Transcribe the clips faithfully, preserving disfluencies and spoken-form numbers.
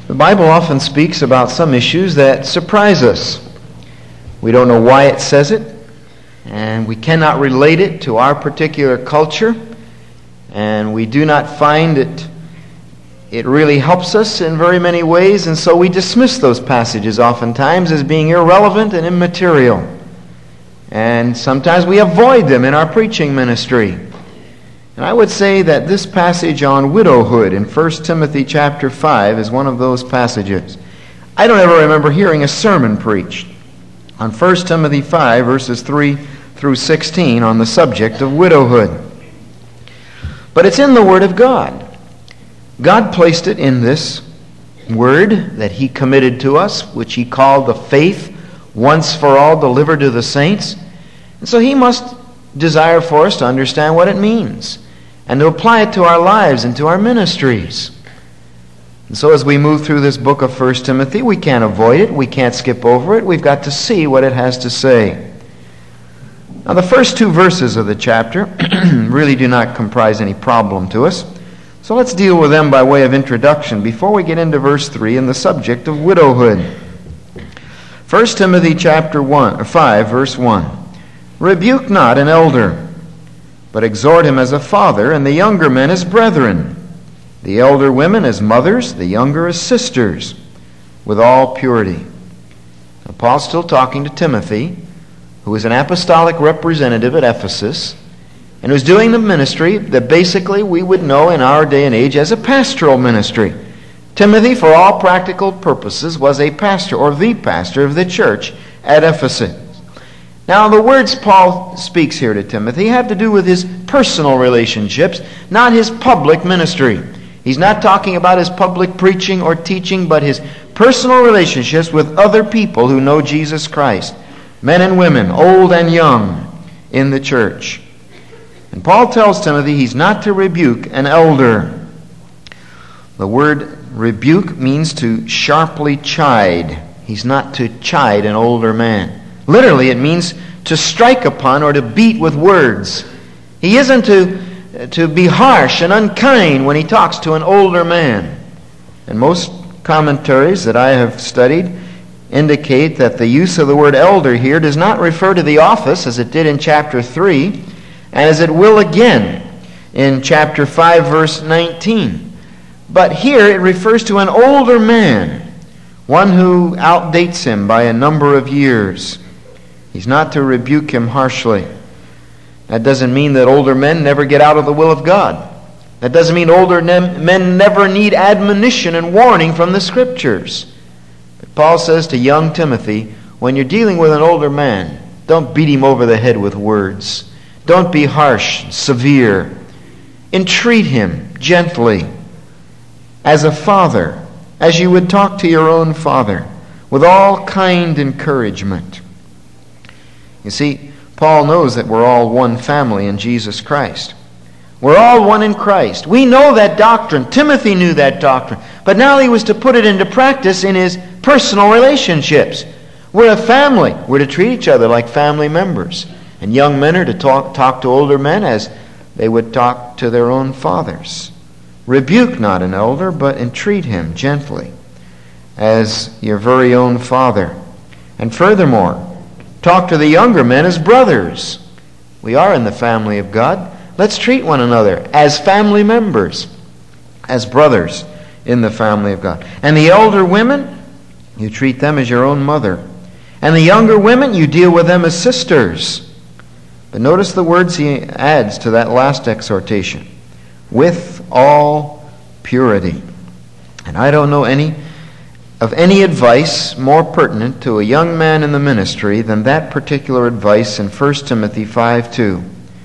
The Bible often speaks about some issues that surprise us. We don't know why it says it, and we cannot relate it to our particular culture, and we do not find it it really helps us in very many ways, and so we dismiss those passages oftentimes as being irrelevant and immaterial. And sometimes we avoid them in our preaching ministry. And I would say that this passage on widowhood in First Timothy chapter five is one of those passages. I don't ever remember hearing a sermon preached on First Timothy five, verses three through sixteen on the subject of widowhood. But it's in the Word of God. God placed it in this Word that He committed to us, which He called the faith once for all delivered to the saints. And so He must desire for us to understand what it means and to apply it to our lives and to our ministries. And so as we move through this book of First Timothy, we can't avoid it. We can't skip over it. We've got to see what it has to say. Now, the first two verses of the chapter really do not comprise any problem to us. So let's deal with them by way of introduction before we get into verse three and the subject of widowhood. First Timothy chapter one, or five, verse one. Rebuke not an elder, but exhort him as a father, and the younger men as brethren, the elder women as mothers, the younger as sisters, with all purity. Now, Paul's still talking to Timothy, who is an apostolic representative at Ephesus, and who's doing the ministry that basically we would know in our day and age as a pastoral ministry. Timothy, for all practical purposes, was a pastor, or the pastor of the church at Ephesus. Now, the words Paul speaks here to Timothy have to do with his personal relationships, not his public ministry. He's not talking about his public preaching or teaching, but his personal relationships with other people who know Jesus Christ, men and women, old and young, in the church. And Paul tells Timothy he's not to rebuke an elder. The word rebuke means to sharply chide. He's not to chide an older man. Literally, it means to strike upon or to beat with words. He isn't to, to be harsh and unkind when he talks to an older man. And most commentaries that I have studied indicate that the use of the word elder here does not refer to the office as it did in chapter three, and as it will again in chapter five, verse nineteen. But here it refers to an older man, one who outdates him by a number of years. He's not to rebuke him harshly. That doesn't mean that older men never get out of the will of God. That doesn't mean older men never need admonition and warning from the Scriptures. But Paul says to young Timothy, when you're dealing with an older man, don't beat him over the head with words. Don't be harsh, severe. Entreat him gently, as a father, as you would talk to your own father, with all kind encouragement. You see, Paul knows that we're all one family in Jesus Christ. We're all one in Christ. We know that doctrine. Timothy knew that doctrine. But now he was to put it into practice in his personal relationships. We're a family. We're to treat each other like family members. And young men are to talk, talk to older men as they would talk to their own fathers. Rebuke not an elder, but entreat him gently, as your very own father. And furthermore, talk to the younger men as brothers. We are in the family of God. Let's treat one another as family members, as brothers in the family of God. And the elder women, you treat them as your own mother. And the younger women, you deal with them as sisters. But notice the words he adds to that last exhortation. With all purity. And I don't know any of any advice more pertinent to a young man in the ministry than that particular advice in First Timothy five two.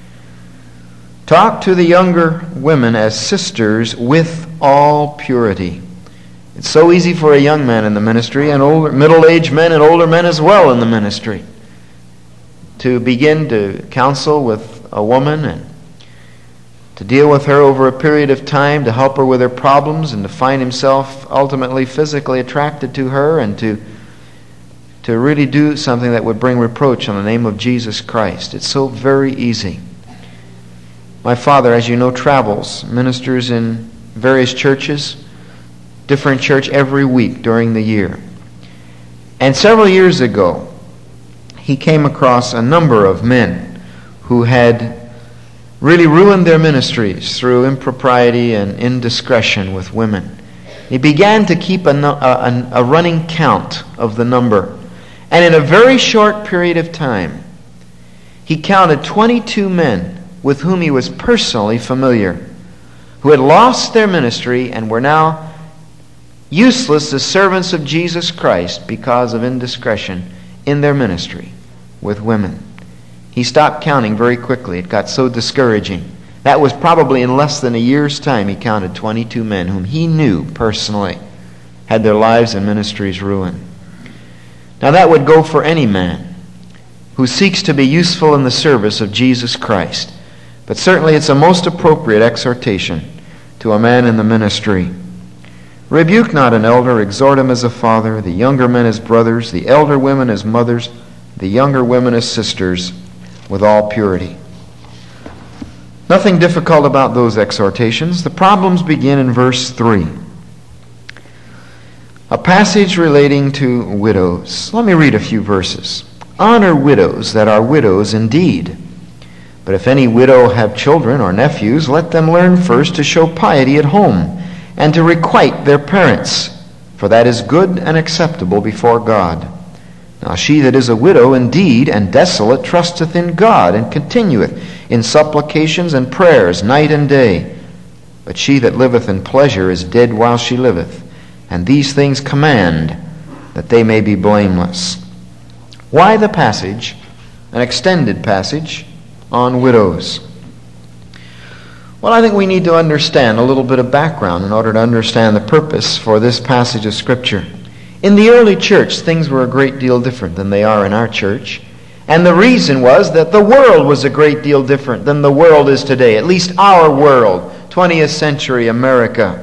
Talk to the younger women as sisters with all purity. It's so easy for a young man in the ministry, and older, middle-aged men and older men as well in the ministry, to begin to counsel with a woman and to deal with her over a period of time, to help her with her problems, and to find himself ultimately physically attracted to her, and to to really do something that would bring reproach on the name of Jesus Christ. It's so very easy. My father, as you know, travels, ministers in various churches, different church every week during the year. And several years ago, he came across a number of men who had really ruined their ministries through impropriety and indiscretion with women. He began to keep a, a, a running count of the number. And in a very short period of time, he counted twenty-two men with whom he was personally familiar, who had lost their ministry and were now useless as servants of Jesus Christ because of indiscretion in their ministry with women. He stopped counting very quickly. It got so discouraging. That was probably in less than a year's time he counted twenty-two men whom he knew personally had their lives and ministries ruined. Now that would go for any man who seeks to be useful in the service of Jesus Christ. But certainly it's a most appropriate exhortation to a man in the ministry. Rebuke not an elder, exhort him as a father, the younger men as brothers, the elder women as mothers, the younger women as sisters, with all purity. Nothing difficult about those exhortations. The problems begin in verse three. A passage relating to widows. Let me read a few verses. Honor widows that are widows indeed. But if any widow have children or nephews, let them learn first to show piety at home, and to requite their parents, for that is good and acceptable before God. Now she that is a widow indeed and desolate trusteth in God, and continueth in supplications and prayers night and day. But she that liveth in pleasure is dead while she liveth. And these things command, that they may be blameless. Why the passage, an extended passage, on widows? Well, I think we need to understand a little bit of background in order to understand the purpose for this passage of Scripture. In the early church, things were a great deal different than they are in our church. And the reason was that the world was a great deal different than the world is today, at least our world, twentieth century America.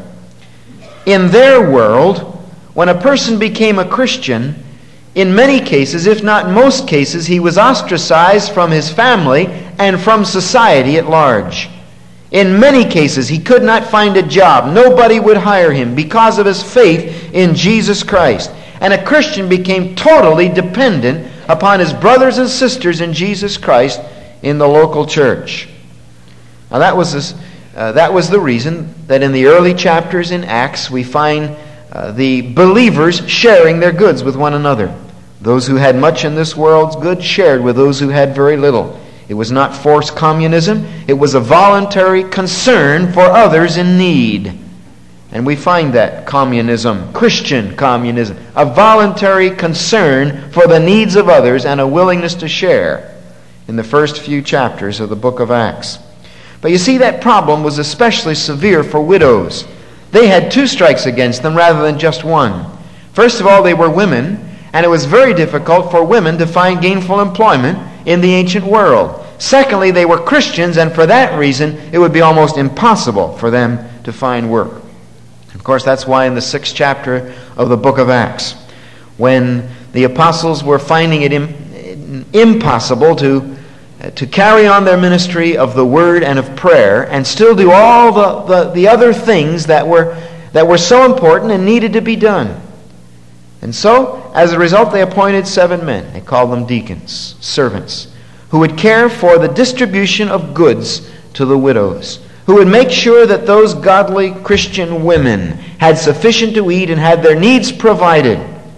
In their world, when a person became a Christian, in many cases, if not most cases, he was ostracized from his family and from society at large. In many cases, he could not find a job. Nobody would hire him because of his faith in Jesus Christ. And a Christian became totally dependent upon his brothers and sisters in Jesus Christ in the local church. Now that was this, uh, that was the reason that in the early chapters in Acts we find uh, the believers sharing their goods with one another. Those who had much in this world's goods shared with those who had very little. It was not forced communism. It was a voluntary concern for others in need. And we find that communism, Christian communism, a voluntary concern for the needs of others and a willingness to share in the first few chapters of the book of Acts. But you see, that problem was especially severe for widows. They had two strikes against them rather than just one. First of all, they were women, and it was very difficult for women to find gainful employment in the ancient world. Secondly, they were Christians, and for that reason, it would be almost impossible for them to find work. Of course, that's why in the sixth chapter of the book of Acts, when the apostles were finding it im- impossible to, uh, to carry on their ministry of the word and of prayer and still do all the, the, the other things that were, that were so important and needed to be done. And so, as a result, they appointed seven men. They called them deacons, servants, who would care for the distribution of goods to the widows, who would make sure that those godly Christian women had sufficient to eat and had their needs provided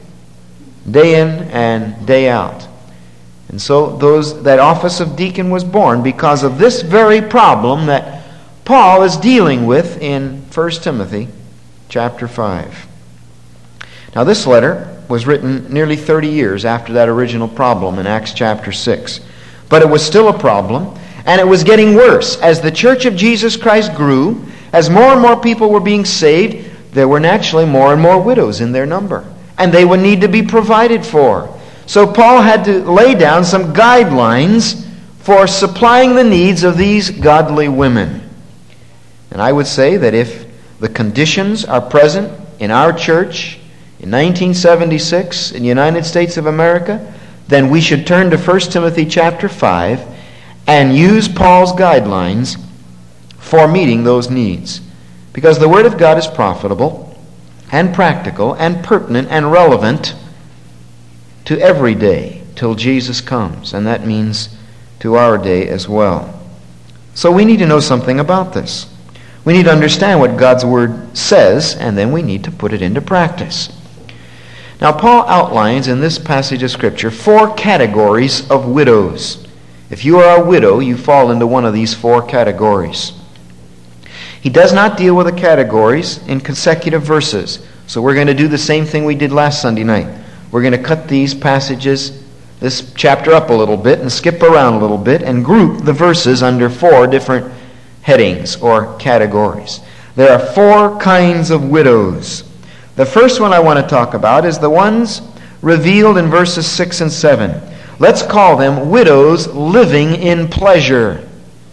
day in and day out. And so those that office of deacon was born because of this very problem that Paul is dealing with in First Timothy chapter five. Now this letter was written nearly thirty years after that original problem in Acts chapter six. But it was still a problem, and it was getting worse. As the Church of Jesus Christ grew, as more and more people were being saved, there were naturally more and more widows in their number, and they would need to be provided for. So Paul had to lay down some guidelines for supplying the needs of these godly women. And I would say that if the conditions are present in our church in nineteen seventy-six in the United States of America, then we should turn to First Timothy chapter five and use Paul's guidelines for meeting those needs. Because the Word of God is profitable, and practical and pertinent and relevant to every day till Jesus comes. And that means to our day as well. So we need to know something about this. We need to understand what God's Word says, and then we need to put it into practice. Now, Paul outlines in this passage of Scripture four categories of widows. If you are a widow, you fall into one of these four categories. He does not deal with the categories in consecutive verses. So we're going to do the same thing we did last Sunday night. We're going to cut these passages, this chapter up a little bit, and skip around a little bit, and group the verses under four different headings or categories. There are four kinds of widows. The first one I want to talk about is the ones revealed in verses six and seven. Let's call them widows living in pleasure.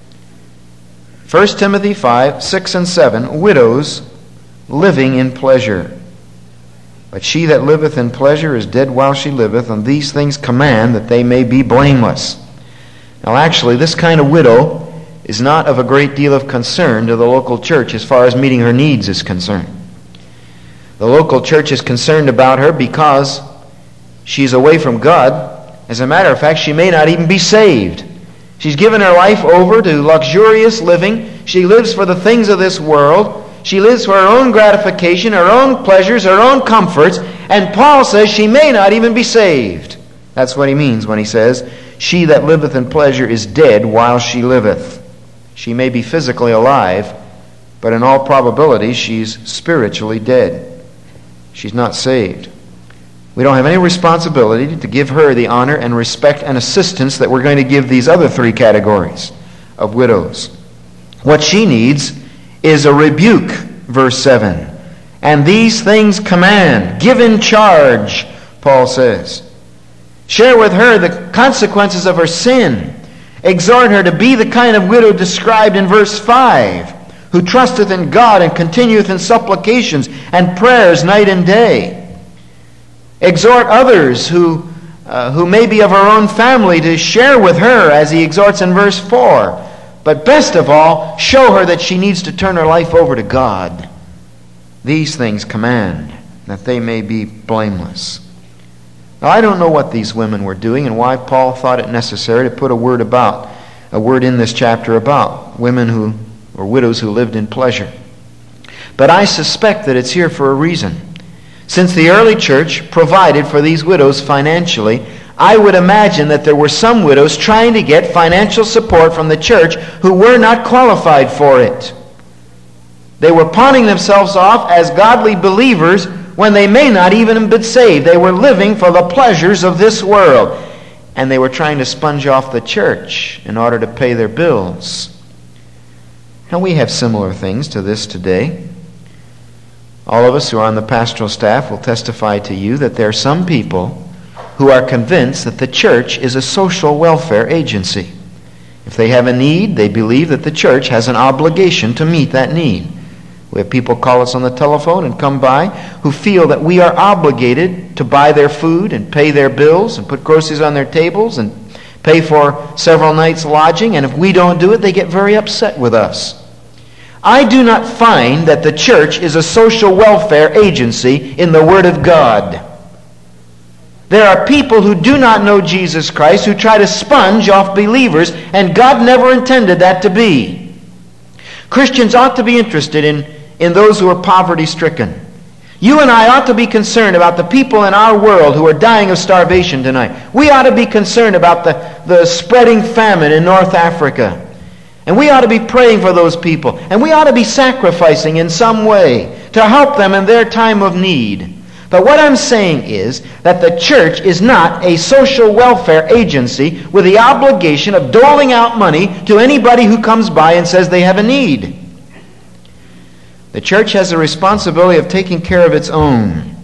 First Timothy five, six and seven, widows living in pleasure. But she that liveth in pleasure is dead while she liveth, and these things command that they may be blameless. Now actually, this kind of widow is not of a great deal of concern to the local church as far as meeting her needs is concerned. The local church is concerned about her because she's away from God. As a matter of fact, she may not even be saved. She's given her life over to luxurious living. She lives for the things of this world. She lives for her own gratification, her own pleasures, her own comforts. And Paul says she may not even be saved. That's what he means when he says, she that liveth in pleasure is dead while she liveth. She may be physically alive, but in all probability she's spiritually dead. She's not saved. We don't have any responsibility to give her the honor and respect and assistance that we're going to give these other three categories of widows. What she needs is a rebuke, verse seven. And these things command, give in charge, Paul says. Share with her the consequences of her sin. Exhort her to be the kind of widow described in verse five, who trusteth in God and continueth in supplications and prayers night and day. Exhort others who, uh, who may be of her own family to share with her, as he exhorts in verse four. But best of all, show her that she needs to turn her life over to God. These things command, that they may be blameless. Now, I don't know what these women were doing and why Paul thought it necessary to put a word about, a word in this chapter about women who, or widows who lived in pleasure. But I suspect that it's here for a reason. Since the early church provided for these widows financially, I would imagine that there were some widows trying to get financial support from the church who were not qualified for it. They were pawning themselves off as godly believers when they may not even have been saved. They were living for the pleasures of this world, and they were trying to sponge off the church in order to pay their bills. And we have similar things to this today. All of us who are on the pastoral staff will testify to you that there are some people who are convinced that the church is a social welfare agency. If they have a need, they believe that the church has an obligation to meet that need. We have people call us on the telephone and come by who feel that we are obligated to buy their food and pay their bills and put groceries on their tables and pay for several nights' lodging, and if we don't do it, they get very upset with us. I do not find that the church is a social welfare agency in the Word of God. There are people who do not know Jesus Christ who try to sponge off believers, and God never intended that to be. Christians ought to be interested in, in those who are poverty-stricken. You and I ought to be concerned about the people in our world who are dying of starvation tonight. We ought to be concerned about the, the spreading famine in North Africa. And we ought to be praying for those people. And we ought to be sacrificing in some way to help them in their time of need. But what I'm saying is that the church is not a social welfare agency with the obligation of doling out money to anybody who comes by and says they have a need. The church has a responsibility of taking care of its own.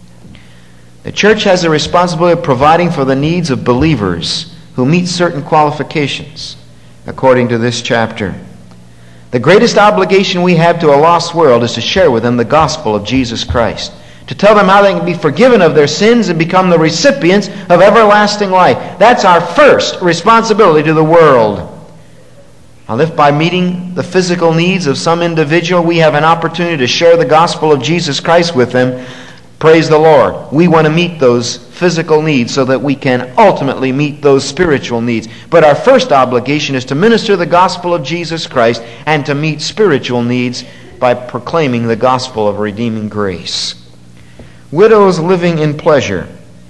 The church has a responsibility of providing for the needs of believers who meet certain qualifications, according to this chapter. The greatest obligation we have to a lost world is to share with them the gospel of Jesus Christ, to tell them how they can be forgiven of their sins and become the recipients of everlasting life. That's our first responsibility to the world. Now, if by meeting the physical needs of some individual we have an opportunity to share the gospel of Jesus Christ with them, praise the Lord. We want to meet those physical needs so that we can ultimately meet those spiritual needs. But our first obligation is to minister the gospel of Jesus Christ and to meet spiritual needs by proclaiming the gospel of redeeming grace. Widows living in pleasure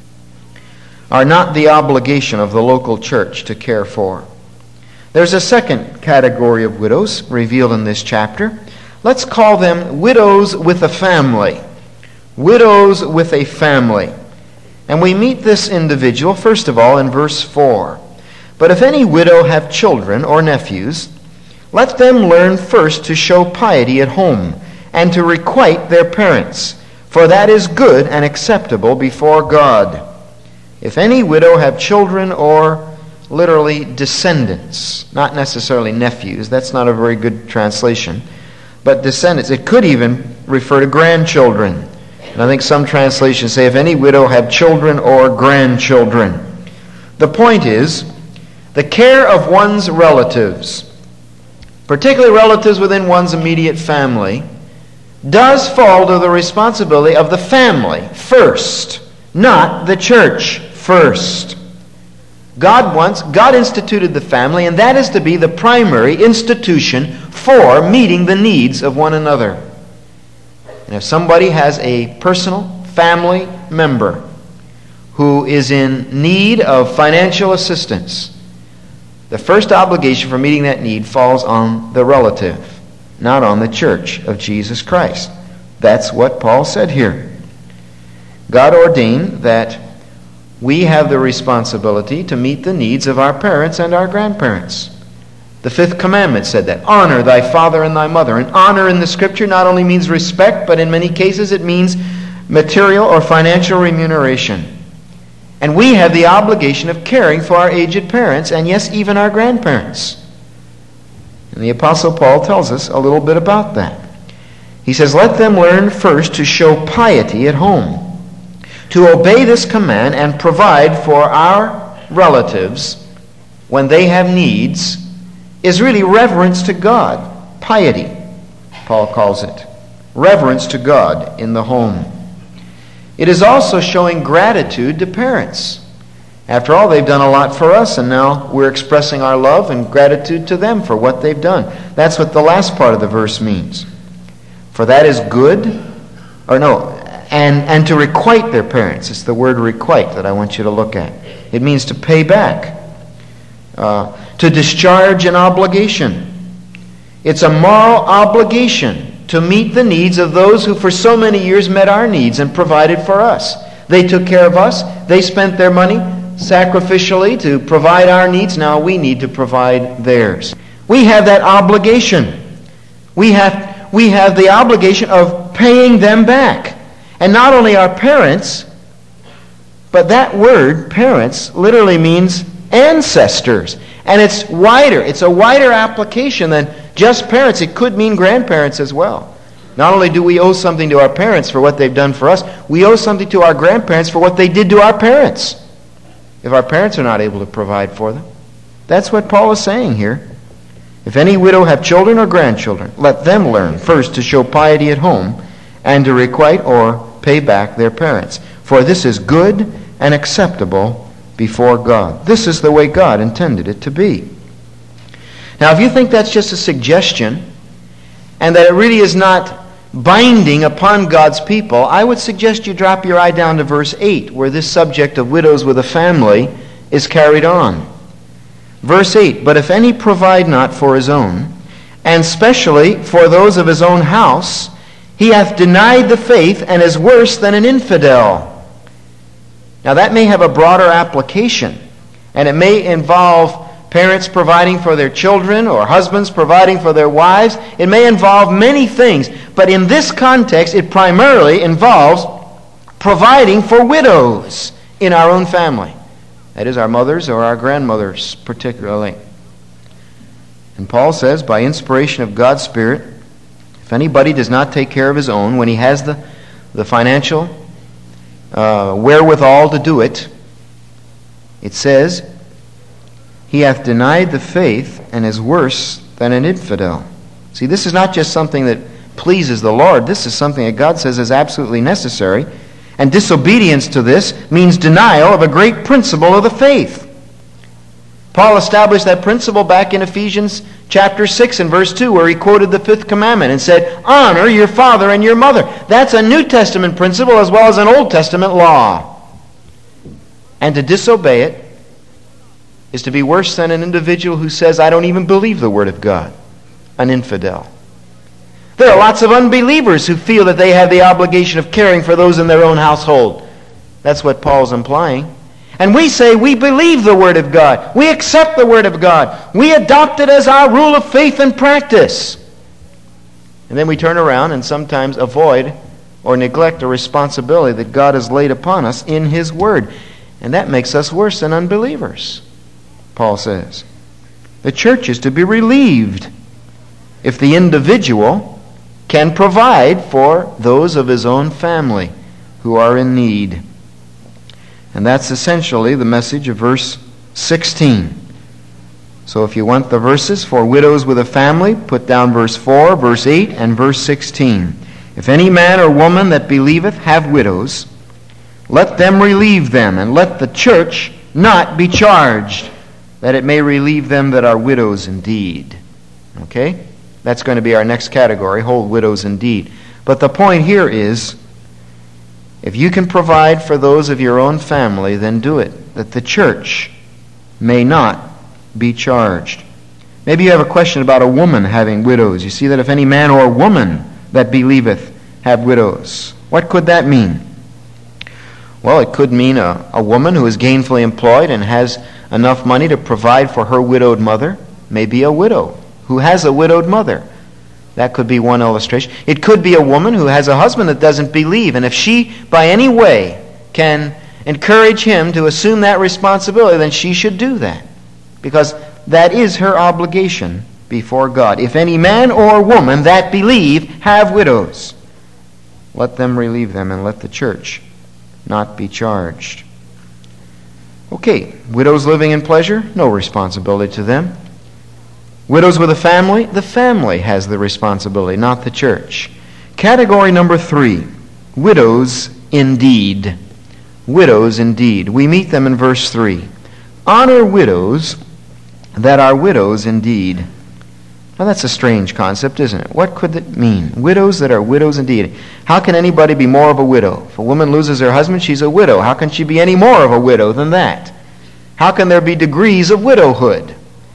are not the obligation of the local church to care for. There's a second category of widows revealed in this chapter. Let's call them widows with a family. Widows with a family. And we meet this individual, first of all, in verse four. But if any widow have children or nephews, let them learn first to show piety at home, and to requite their parents, for that is good and acceptable before God. If any widow have children or literally descendants, not necessarily nephews, that's not a very good translation, but descendants. It could even refer to grandchildren. And I think some translations say, if any widow have children or grandchildren. The point is, the care of one's relatives, particularly relatives within one's immediate family, does fall to the responsibility of the family first, not the church first. God wants, God instituted the family, and that is to be the primary institution for meeting the needs of one another. And if somebody has a personal family member who is in need of financial assistance, the first obligation for meeting that need falls on the relative, not on the church of Jesus Christ. That's what Paul said here. God ordained that we have the responsibility to meet the needs of our parents and our grandparents. The fifth commandment said that. Honor thy father and thy mother. And honor in the Scripture not only means respect, but in many cases it means material or financial remuneration. And we have the obligation of caring for our aged parents, and yes, even our grandparents. And the Apostle Paul tells us a little bit about that. He says, let them learn first to show piety at home. To obey this command and provide for our relatives when they have needs is really reverence to God. Piety, Paul calls it. Reverence to God in the home. It is also showing gratitude to parents. After all, they've done a lot for us, and now we're expressing our love and gratitude to them for what they've done. That's what the last part of the verse means. For that is good, or no, And, and to requite their parents. It's the word requite that I want you to look at. It means to pay back. Uh, to discharge an obligation. It's a moral obligation to meet the needs of those who for so many years met our needs and provided for us. They took care of us. They spent their money sacrificially to provide our needs. Now we need to provide theirs. We have that obligation. We have, we have the obligation of paying them back. And not only our parents, but that word, parents, literally means ancestors. And it's wider. It's a wider application than just parents. It could mean grandparents as well. Not only do we owe something to our parents for what they've done for us, we owe something to our grandparents for what they did to our parents, if our parents are not able to provide for them. That's what Paul is saying here. If any widow have children or grandchildren, let them learn first to show piety at home and to requite or pay back their parents. For this is good and acceptable before God. This is the way God intended it to be. Now, if you think that's just a suggestion and that it really is not binding upon God's people, I would suggest you drop your eye down to verse eight, where this subject of widows with a family is carried on. Verse eight, but if any provide not for his own, and specially for those of his own house, he hath denied the faith and is worse than an infidel. Now that may have a broader application, and it may involve parents providing for their children or husbands providing for their wives. It may involve many things, but in this context it primarily involves providing for widows in our own family. That is, our mothers or our grandmothers particularly. And Paul says, by inspiration of God's Spirit, if anybody does not take care of his own, when he has the, the financial uh, wherewithal to do it, it says, he hath denied the faith and is worse than an infidel. See, this is not just something that pleases the Lord. This is something that God says is absolutely necessary. And disobedience to this means denial of a great principle of the faith. Paul established that principle back in Ephesians chapter six and verse two, where he quoted the fifth commandment and said, honor your father and your mother. That's a New Testament principle as well as an Old Testament law. And to disobey it is to be worse than an individual who says, I don't even believe the Word of God, an infidel. There are lots of unbelievers who feel that they have the obligation of caring for those in their own household. That's what Paul's implying. And we say we believe the Word of God. We accept the Word of God. We adopt it as our rule of faith and practice. And then we turn around and sometimes avoid or neglect a responsibility that God has laid upon us in His Word. And that makes us worse than unbelievers, Paul says. The church is to be relieved if the individual can provide for those of his own family who are in need. And that's essentially the message of verse sixteen. So if you want the verses for widows with a family, put down verse four, verse eight, and verse sixteen. If any man or woman that believeth have widows, let them relieve them, and let the church not be charged, that it may relieve them that are widows indeed. Okay? That's going to be our next category, hold widows indeed. But the point here is, if you can provide for those of your own family, then do it, that the church may not be charged. Maybe you have a question about a woman having widows. You see that if any man or woman that believeth have widows. What could that mean? Well, it could mean a, a woman who is gainfully employed and has enough money to provide for her widowed mother, maybe a widow who has a widowed mother. That could be one illustration. It could be a woman who has a husband that doesn't believe, and if she, by any way, can encourage him to assume that responsibility, then she should do that, because that is her obligation before God. If any man or woman that believe have widows, let them relieve them, and let the church not be charged. Okay, widows living in pleasure, no responsibility to them. Widows with a family, the family has the responsibility, not the church. Category number three, widows indeed. Widows indeed. We meet them in verse three. Honor widows that are widows indeed. Now that's a strange concept, isn't it? What could it mean? Widows that are widows indeed. How can anybody be more of a widow? If a woman loses her husband, she's a widow. How can she be any more of a widow than that? How can there be degrees of widowhood?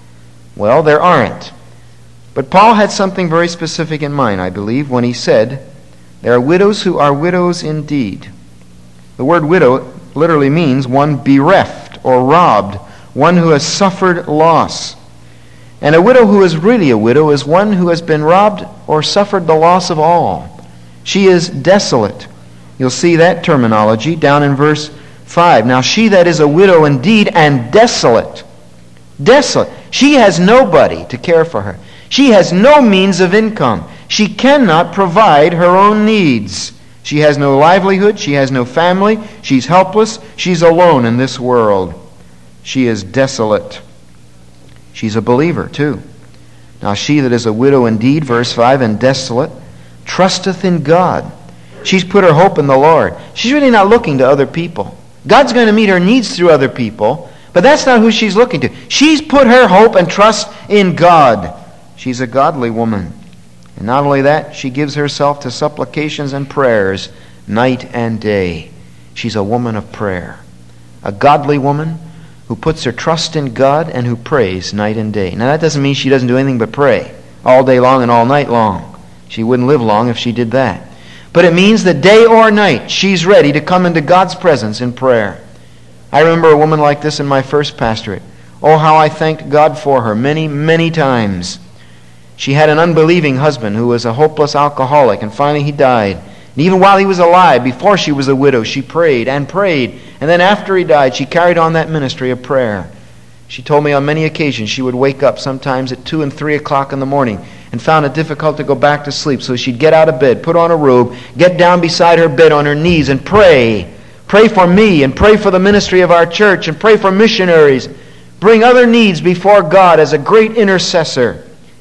Well, there aren't. But Paul had something very specific in mind, I believe, when he said, there are widows who are widows indeed. The word widow literally means one bereft or robbed, one who has suffered loss. And a widow who is really a widow is one who has been robbed or suffered the loss of all. She is desolate. You'll see that terminology down in verse five. Now she that is a widow indeed and desolate, desolate. She has nobody to care for her. She has no means of income. She cannot provide her own needs. She has no livelihood. She has no family. She's helpless. She's alone in this world. She is desolate. She's a believer too. Now she that is a widow indeed, verse five, and desolate, trusteth in God. She's put her hope in the Lord. She's really not looking to other people. God's going to meet her needs through other people, but that's not who she's looking to. She's put her hope and trust in God. She's a godly woman. And not only that, she gives herself to supplications and prayers night and day. She's a woman of prayer. A godly woman who puts her trust in God and who prays night and day. Now that doesn't mean she doesn't do anything but pray all day long and all night long. She wouldn't live long if she did that. But it means that day or night she's ready to come into God's presence in prayer. I remember a woman like this in my first pastorate. Oh, how I thanked God for her many, many times. She had an unbelieving husband who was a hopeless alcoholic, and finally he died. And even while he was alive, before she was a widow, she prayed and prayed. And then after he died, she carried on that ministry of prayer. She told me on many occasions she would wake up sometimes at two and three o'clock in the morning and found it difficult to go back to sleep. So she'd get out of bed, put on a robe, get down beside her bed on her knees and pray. Pray for me and pray for the ministry of our church and pray for missionaries. Bring other needs before God as a great intercessor.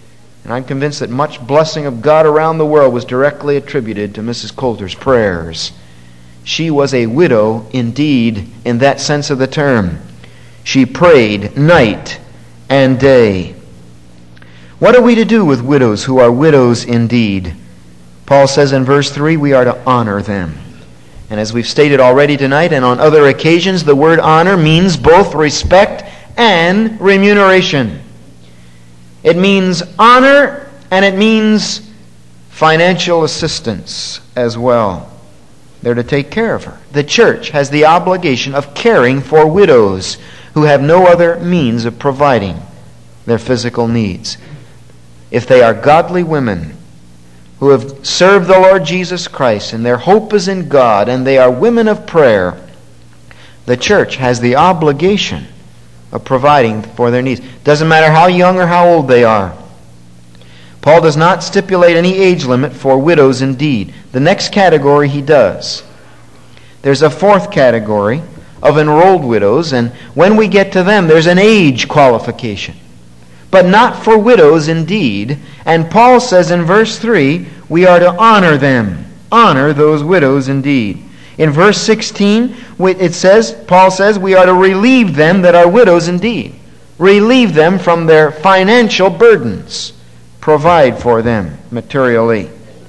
And I'm convinced that much blessing of God around the world was directly attributed to Missus Coulter's prayers. She was a widow indeed in that sense of the term. She prayed night and day. What are we to do with widows who are widows indeed? Paul says in verse three, we are to honor them. And as we've stated already tonight and on other occasions, the word honor means both respect and remuneration. It means honor and it means financial assistance as well. They're to take care of her. The church has the obligation of caring for widows who have no other means of providing their physical needs. If they are godly women who have served the Lord Jesus Christ and their hope is in God and they are women of prayer, the church has the obligation of providing for their needs. Doesn't matter how young or how old they are. Paul does not stipulate any age limit for widows indeed. The next category he does. There's a fourth category of enrolled widows, and when we get to them, there's an age qualification. But not for widows indeed. And Paul says in verse three, we are to honor them. Honor those widows indeed. In verse sixteen, it says, Paul says, we are to relieve them that are widows indeed. Relieve them from their financial burdens. Provide for them materially.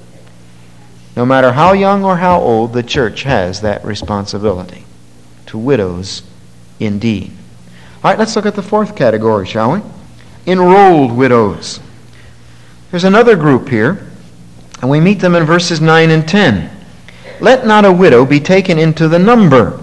No matter how young or how old, the church has that responsibility. To widows indeed. All right, let's look at the fourth category, shall we? Enrolled widows. There's another group here, and we meet them in verses nine and ten. Let not a widow be taken into the number,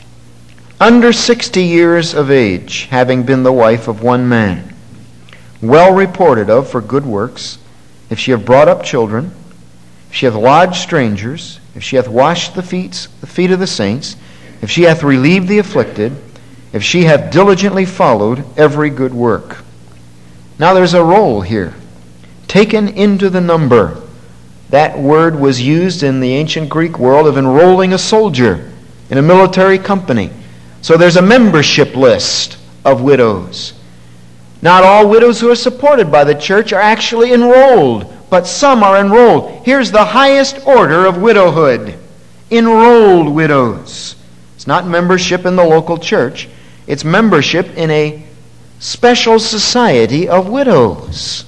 under sixty years of age, having been the wife of one man, well reported of for good works, if she have brought up children, if she hath lodged strangers, if she hath washed the feet, the feet of the saints, if she hath relieved the afflicted, if she hath diligently followed every good work. Now there's a roll here. Taken into the number. That word was used in the ancient Greek world of enrolling a soldier in a military company. So there's a membership list of widows. Not all widows who are supported by the church are actually enrolled, but some are enrolled. Here's the highest order of widowhood. Enrolled widows. It's not membership in the local church. It's membership in a special society of widows.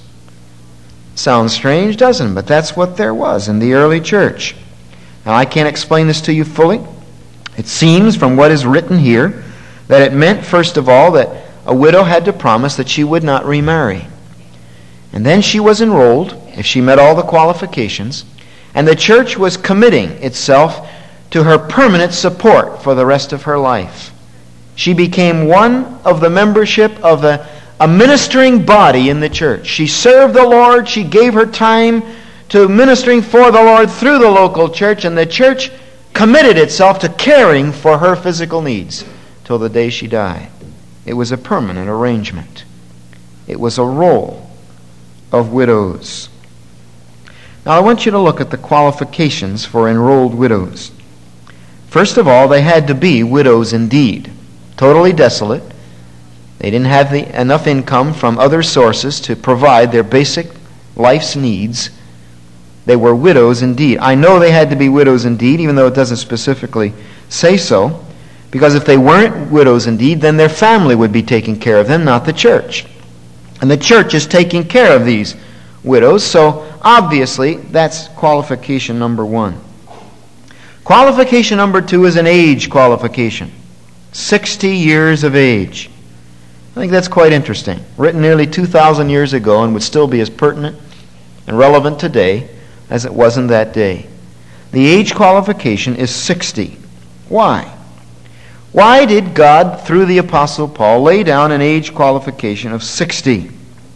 Sounds strange, doesn't it? But that's what there was in the early church. Now, I can't explain this to you fully. It seems from what is written here that it meant, first of all, that a widow had to promise that she would not remarry. And then she was enrolled, if she met all the qualifications, and the church was committing itself to her permanent support for the rest of her life. She became one of the membership of a, a ministering body in the church. She served the Lord. She gave her time to ministering for the Lord through the local church, and the church committed itself to caring for her physical needs till the day she died. It was a permanent arrangement. It was a roll of widows. Now I want you to look at the qualifications for enrolled widows. First of all, they had to be widows indeed. Totally desolate. They didn't have the, enough income from other sources to provide their basic life's needs. They were widows indeed. I know they had to be widows indeed, even though it doesn't specifically say so, because if they weren't widows indeed, then their family would be taking care of them, not the church. And the church is taking care of these widows, so obviously that's qualification number one. Qualification number two is an age qualification. sixty years of age. I think that's quite interesting. Written nearly two thousand years ago and would still be as pertinent and relevant today as it was in that day. The age qualification is sixty. Why? Why did God, through the Apostle Paul, lay down an age qualification of sixty?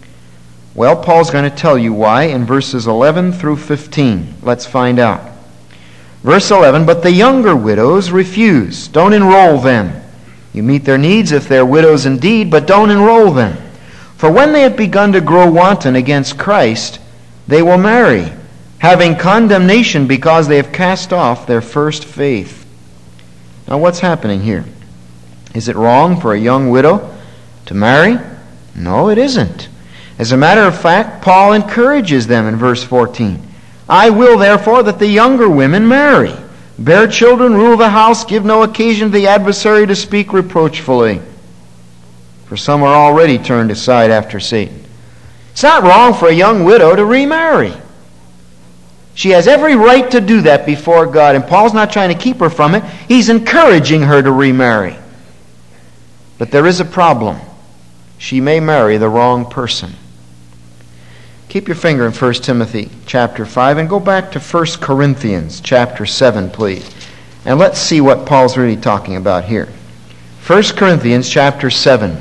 Well, Paul's going to tell you why in verses eleven through fifteen. Let's find out. Verse eleven, but the younger widows refuse. Don't enroll them. You meet their needs if they're widows indeed, but don't enroll them. For when they have begun to grow wanton against Christ, they will marry, having condemnation because they have cast off their first faith. Now what's happening here? Is it wrong for a young widow to marry? No, it isn't. As a matter of fact, Paul encourages them in verse fourteen. I will therefore that the younger women marry, bear children, rule the house, give no occasion to the adversary to speak reproachfully. For some are already turned aside after Satan. It's not wrong for a young widow to remarry. She has every right to do that before God, and Paul's not trying to keep her from it. He's encouraging her to remarry. But there is a problem. She may marry the wrong person. Keep your finger in First Timothy chapter five and go back to First Corinthians chapter seven, please. And let's see what Paul's really talking about here. First Corinthians chapter seven.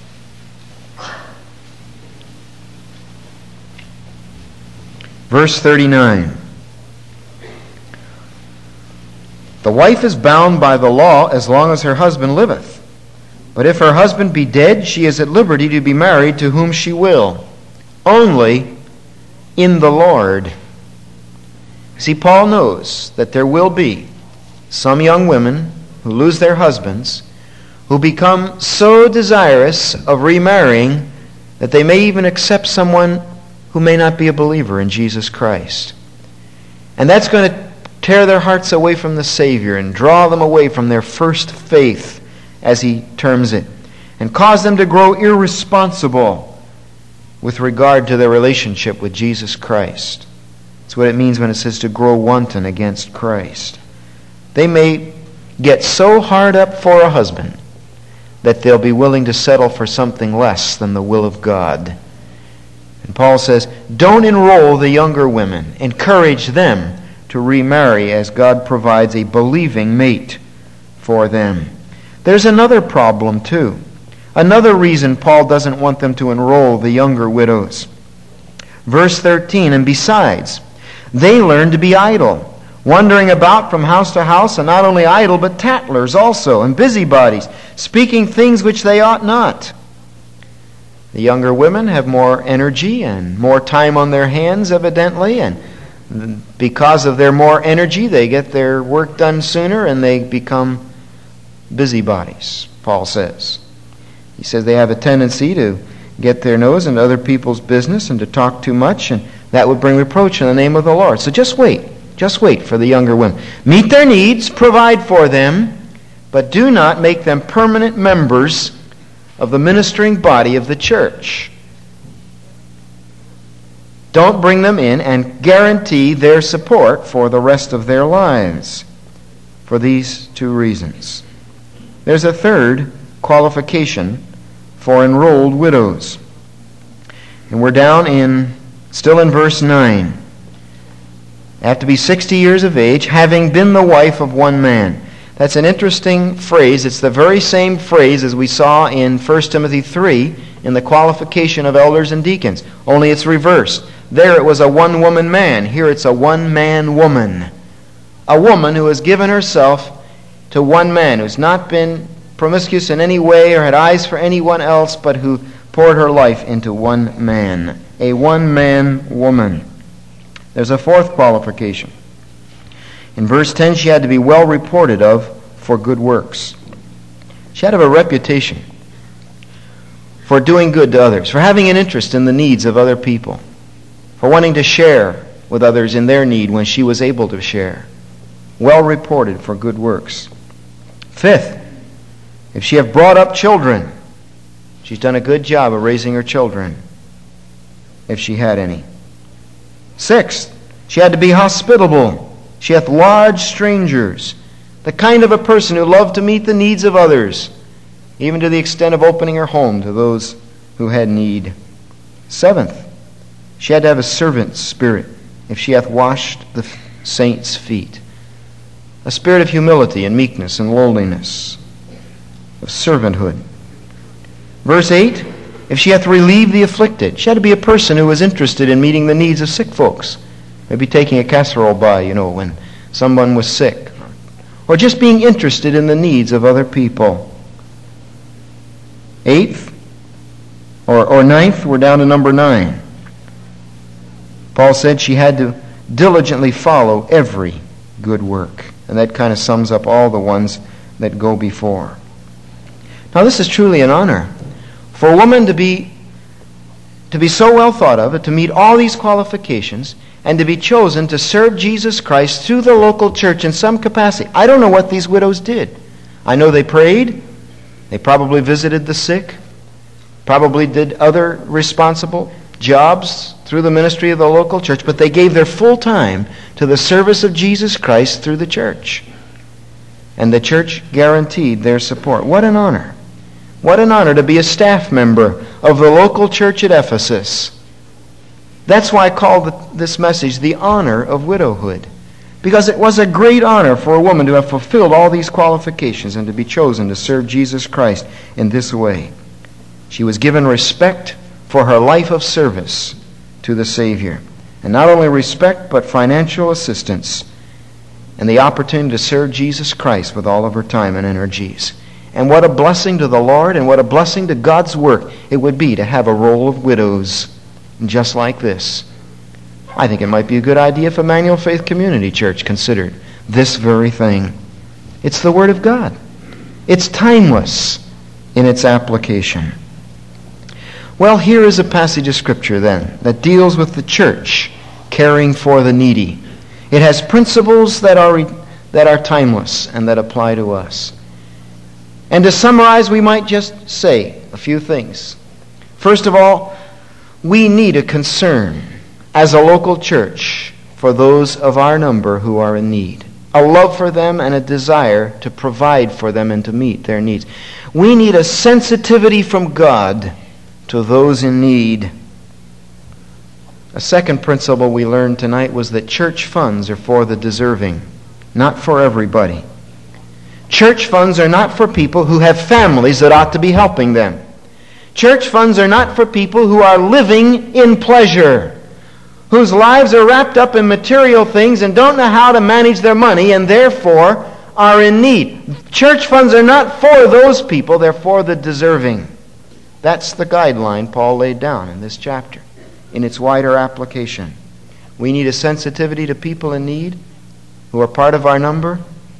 Verse thirty-nine. The wife is bound by the law as long as her husband liveth. But if her husband be dead, she is at liberty to be married to whom she will, only in the Lord. See, Paul knows that there will be some young women who lose their husbands, who become so desirous of remarrying that they may even accept someone who may not be a believer in Jesus Christ. And that's going to tear their hearts away from the Savior and draw them away from their first faith, as he terms it, and cause them to grow irresponsible with regard to their relationship with Jesus Christ. That's what it means when it says to grow wanton against Christ. They may get so hard up for a husband that they'll be willing to settle for something less than the will of God. And Paul says, don't enroll the younger women. Encourage them to remarry as God provides a believing mate for them. There's another problem too. Another reason Paul doesn't want them to enroll the younger widows. Verse thirteen, and besides, they learn to be idle, wandering about from house to house, and not only idle, but tattlers also, and busybodies, speaking things which they ought not. The younger women have more energy and more time on their hands, evidently, and because of their more energy, they get their work done sooner and they become busybodies, Paul says. He says they have a tendency to get their nose into other people's business and to talk too much, and that would bring reproach in the name of the Lord. So just wait. Just wait for the younger women. Meet their needs, provide for them, but do not make them permanent members of the ministering body of the church. Don't bring them in and guarantee their support for the rest of their lives for these two reasons. There's a third qualification for enrolled widows. And we're down in, still in verse nine. They have to be sixty years of age, having been the wife of one man. That's an interesting phrase. It's the very same phrase as we saw in First Timothy three in the qualification of elders and deacons. Only it's reversed. There it was a one-woman man. Here it's a one-man woman. A woman who has given herself to one man, who's not been promiscuous in any way or had eyes for anyone else, but who poured her life into one man. A one-man woman. There's a fourth qualification. In verse ten, she had to be well reported of for good works. She had to have a reputation for doing good to others, for having an interest in the needs of other people, for wanting to share with others in their need when she was able to share. Well reported for good works. Fifth, if she have brought up children, she's done a good job of raising her children, if she had any. Sixth, she had to be hospitable. She hath lodged strangers, the kind of a person who loved to meet the needs of others, even to the extent of opening her home to those who had need. Seventh, she had to have a servant spirit, if she hath washed the saints' feet. A spirit of humility and meekness and lowliness, of servanthood. Verse eight, if she hath relieved the afflicted. She had to be a person who was interested in meeting the needs of sick folks. Maybe taking a casserole by, you know, when someone was sick. Or just being interested in the needs of other people. Eighth, or, or ninth, we're down to number nine. Paul said she had to diligently follow every good work. And that kind of sums up all the ones that go before. Now this is truly an honor. For a woman to be to be so well thought of, to meet all these qualifications, and to be chosen to serve Jesus Christ through the local church in some capacity. I don't know what these widows did. I know they prayed. They probably visited the sick, probably did other responsible jobs through the ministry of the local church, but they gave their full time to the service of Jesus Christ through the church. And the church guaranteed their support. What an honor. What an honor to be a staff member of the local church at Ephesus. That's why I called this message the honor of widowhood. Because it was a great honor for a woman to have fulfilled all these qualifications and to be chosen to serve Jesus Christ in this way. She was given respect for her life of service to the Savior. And not only respect, but financial assistance and the opportunity to serve Jesus Christ with all of her time and energies. And what a blessing to the Lord and what a blessing to God's work it would be to have a roll of widows just like this. I think it might be a good idea if Emmanuel Faith Community Church considered this very thing. It's the Word of God. It's timeless in its application. Well, here is a passage of Scripture then that deals with the church caring for the needy. It has principles that are, that are timeless and that apply to us. And to summarize, we might just say a few things. First of all, we need a concern as a local church for those of our number who are in need. A love for them and a desire to provide for them and to meet their needs. We need a sensitivity from God to those in need. A second principle we learned tonight was that church funds are for the deserving, not for everybody. Church funds are not for people who have families that ought to be helping them. Church funds are not for people who are living in pleasure, whose lives are wrapped up in material things and don't know how to manage their money and therefore are in need. Church funds are not for those people, they're for the deserving. That's the guideline Paul laid down in this chapter, in its wider application. We need a sensitivity to people in need who are part of our number,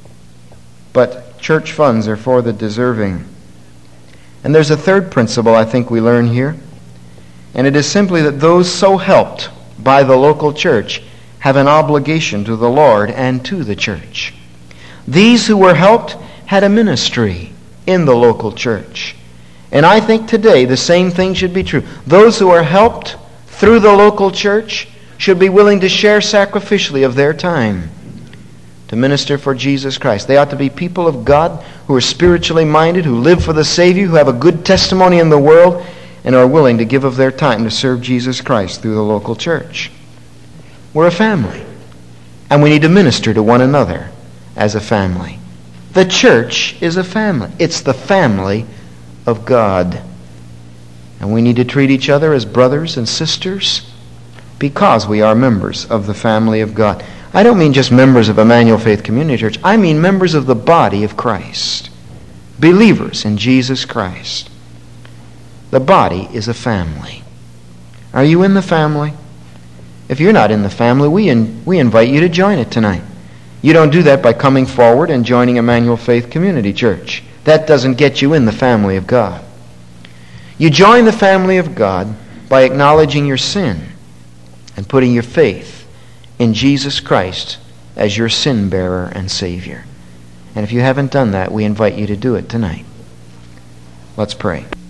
but church funds are for the deserving. And there's a third principle I think we learn here, and it is simply that those so helped by the local church have an obligation to the Lord and to the church. These who were helped had a ministry in the local church. And I think today the same thing should be true. Those who are helped through the local church should be willing to share sacrificially of their time to minister for Jesus Christ. They ought to be people of God who are spiritually minded, who live for the Savior, who have a good testimony in the world, and are willing to give of their time to serve Jesus Christ through the local church. We're a family, and we need to minister to one another as a family. The church is a family. It's the family of God. And we need to treat each other as brothers and sisters because we are members of the family of God. I don't mean just members of Emmanuel Faith Community Church. I mean members of the body of Christ. Believers in Jesus Christ. The body is a family. Are you in the family? If you're not in the family, we, in, we invite you to join it tonight. You don't do that by coming forward and joining Emmanuel Faith Community Church. That doesn't get you in the family of God. You join the family of God by acknowledging your sin and putting your faith in Jesus Christ as your sin bearer and Savior. And if you haven't done that, we invite you to do it tonight. Let's pray.